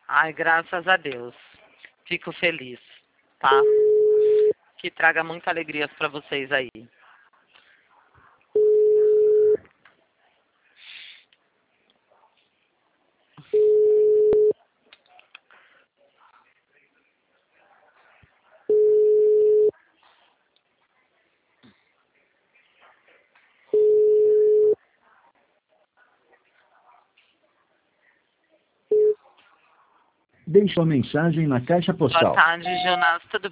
Ai, graças a Deus. Fico feliz, tá? Que traga muita alegria para vocês aí. Deixe sua mensagem na caixa Boa postal. tarde, Jonas. Tudo